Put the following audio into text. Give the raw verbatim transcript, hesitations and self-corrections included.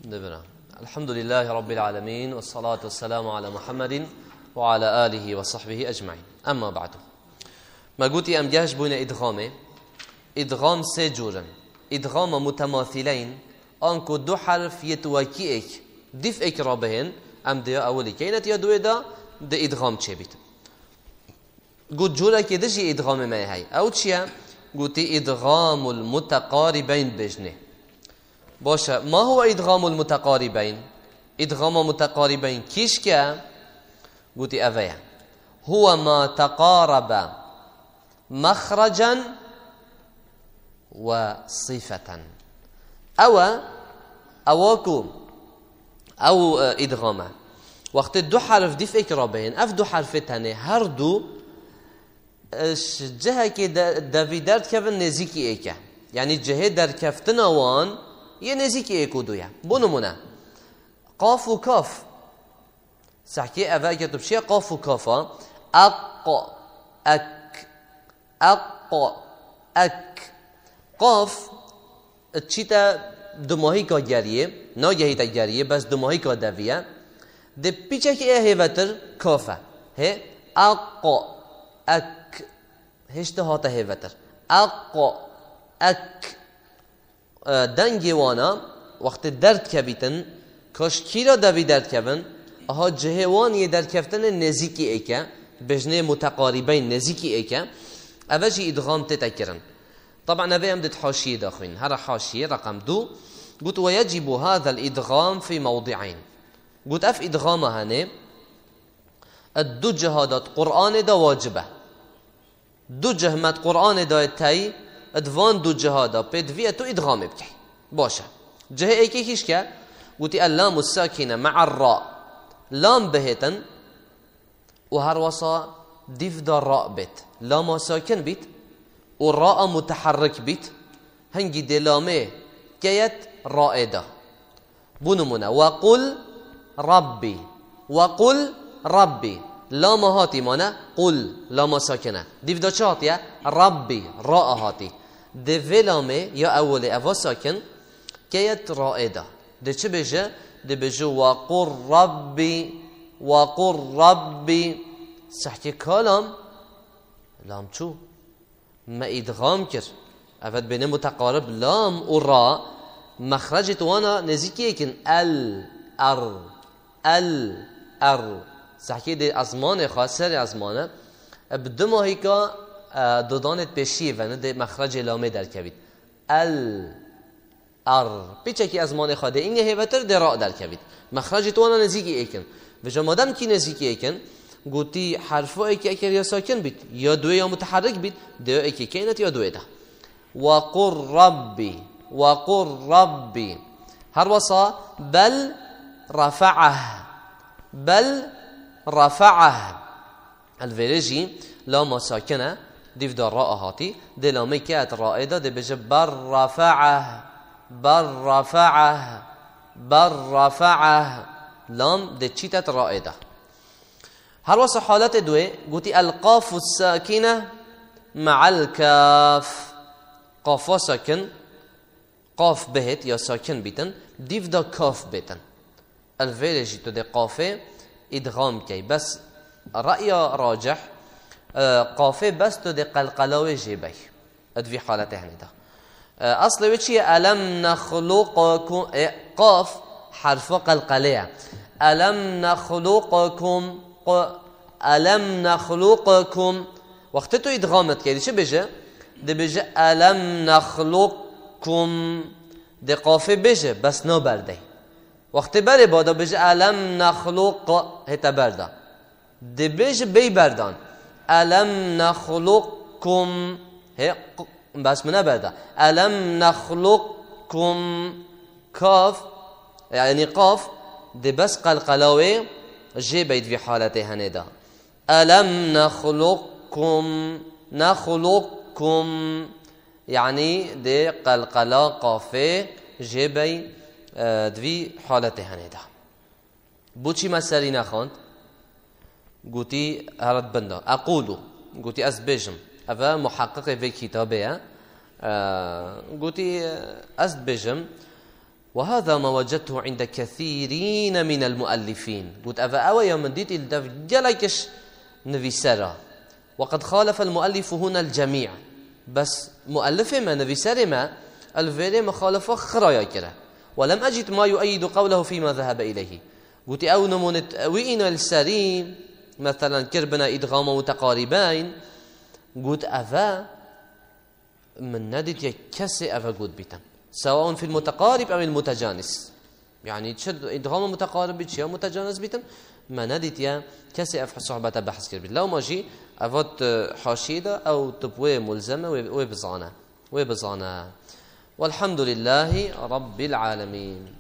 دبنا. الحمد لله رب العالمين والصلاة والسلام على محمد وعلى آله وصحبه أجمعين. أما بعد ما قلت أم جاش بين إدغامه إدغام سجورا إدغام متماثلين أنكو دو حرف يتواكيك دف إكرابهن أم ديا أولي كينت يدوه دا ده إدغام چه بيت قلت جورا كده جي إدغام ما هاي أو چيا قلت إدغام المتقاربين بجنه باشا. ما هو إدغام المتقاربين؟ إدغام متقاربين كيش كا قلت أفيا هو ما تقارب مخرجا وصفة أو أواكو أو إدغاما وقت الدو حرف دي فكرة بين أف دو حرفتان هردو جهة كده دافيدارد كفن نزيكي إيكا يعني جهة در كفتنا وان یه نزیکی ایکو دویا بو نمونه قاف و کاف سحکی اول که تو بشیه قاف و کافا اق اک اق اک قاف چی تا دماهی که گریه ناگهی تا گریه بس دماهی که دویه ده پیچه که ایه هیوتر کافه هی اق اک هشته هاته هیوتر اق اک دنگی وانا وقت درد کبیتن کاش کی را دوی درد کبن اها جهوان یه درد کفتن نزیکی ایکا بجنه متقاربین نزیکی ایکا اوجی ادغام تتکرن. طبعا اوه هم دت حاشیه داخوین هر حاشیه رقم دو قلت ويجب هذا الادغام في موضعين قلت اف ادغام هنه الدو جهادات قرآن دا واجبه دو جهمت قرآن دا تایی ادوان دو جهادا بدویه تو ادغام بکی باشه. جهه ایکی کیش که قلتی اللام الساكنه مع الراء لام بهتن و هر وصا دیف دا راء بيت لام ساکن بیت و راء متحرك بیت هنگی دلامه کیت راء دا بونمونه وقل ربي وقل ربي لام هاتی مانه قل لام ساکنه دیو دا چه هاتیه ربی راء هاتی ده ولامه یا اول اوا ساکن کیت رائده ده چه بجه ده بجه وقل ربی وقل ربی سحکی کالام لام چو ما ادغام کر افد بینه متقارب لام و را مخرج توانا نزیکی کن ال ار ال ار سحکی ده ازمان خاصر ازمانه بدما هیکا دودانت بشیه و نه ده مخرج لامه در کبید ال ار پیچه که ازمان خواده این هیوتر ده راء در کبید مخرج توانا نزیکی ایکن و جمادم کی نزیکی ایکن گوتی حرفا ایکی اکر یا ساکن بید یا دوی یا متحرک بید ده ایکی کینت یا دوی ده وقر ربی وقر ربی هر وصا بل رفعه بل رفعه الفيرجي لام ساكنه ديف دار راء هاتي دي لامي كات رائده دي بجه بر رفعه بر رفعه بر رفعه لام دي تشيتت رائده. هر وصف حالات دوي قلتي القاف الساكنه مع الكاف قاف ساكن قاف بهت يا ساكن بيتن ديف دا كاف بيتن الفيرجي تو دي قافه ادغام کی بس رأی راجح قافه بس تو ده قلقلاوی جیبی ادوی حالته هنده اصل وچی الم نخلقكم قاف حرف قلقلیه الم نخلقكم الم نخلقكم وقت تو ادغامت کردی چه بجه ده بجه الم نخلقكم ده قافه بجه بس نو برده وقت بره بادا بجه الم نخلق هتا برده ده بجه بی بردان الم نخلقكم بس منه برده الم نخلقكم کاف يعني قاف ده بس قلقلاوه جي بيت في حالته هنده الم نخلقكم نخلقكم يعني ده قلقلا قافه جي بي دوی حالت هنیده بو چی مسئله نخواند گوتی هرد بنده اقولو گوتی از بجم اوه محقق وی کتابه گوتی از بجم وهذا ما وجدته عند كثيرين من المؤلفين. قلت أفا أوى يوم ديت الدف جلكش نفسرا، وقد خالف المؤلف هنا الجميع، بس مؤلف ما نفسر ما الفيري مخالفة خرايا كره، ولم أجد ما يؤيد قوله فيما ذهب إليه. قلت أو نمونت وإن السريم مثلا كربنا إدغام متقاربين، قلت أفا من ندت يكسي أفا قلت بيتم سواء في المتقارب أو المتجانس، يعني تشد إدغام متقارب بيتش أو متجانس بيتم ما ندت يا كسي أفا صحبة بحث كربي. لو ماجي أفات حاشيدة أو تبوي ملزمة ويبزانا ويبزانا. والحمد لله رب العالمين.